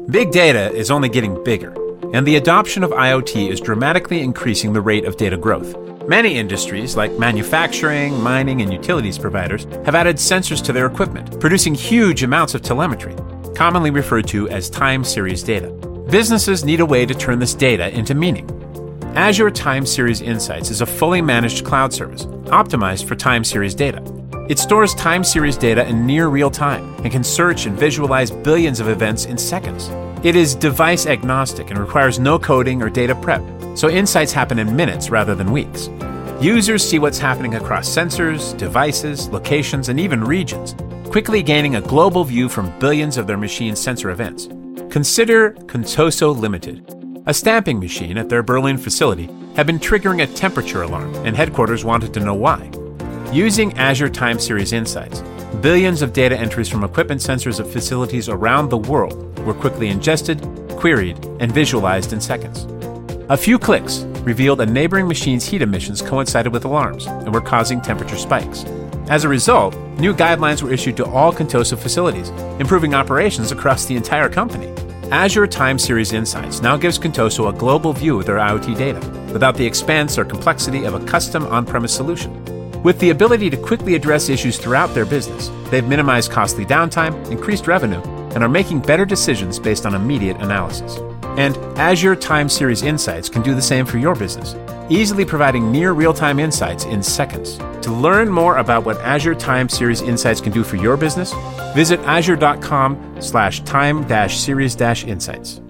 Big data is only getting bigger, and the adoption of IoT is dramatically increasing the rate of data growth. Many industries, like manufacturing, mining, and utilities providers, have added sensors to their equipment, producing huge amounts of telemetry, commonly referred to as time series data. Businesses need a way to turn this data into meaning. Azure Time Series Insights is a fully managed cloud service, optimized for time series data. It stores time series data in near real time and can search and visualize billions of events in seconds. It is device agnostic and requires no coding or data prep, so insights happen in minutes rather than weeks. Users see what's happening across sensors, devices, locations, and even regions, quickly gaining a global view from billions of their machine's sensor events. Consider Contoso Limited. A stamping machine at their Berlin facility had been triggering a temperature alarm, and headquarters wanted to know why. Using Azure Time Series Insights, billions of data entries from equipment sensors at facilities around the world were quickly ingested, queried, and visualized in seconds. A few clicks revealed a neighboring machine's heat emissions coincided with alarms and were causing temperature spikes. As a result, new guidelines were issued to all Contoso facilities, improving operations across the entire company. Azure Time Series Insights now gives Contoso a global view of their IoT data, without the expense or complexity of a custom on-premise solution. With the ability to quickly address issues throughout their business, they've minimized costly downtime, increased revenue, and are making better decisions based on immediate analysis. And Azure Time Series Insights can do the same for your business, easily providing near real-time insights in seconds. To learn more about what Azure Time Series Insights can do for your business, visit azure.com/time-series-insights.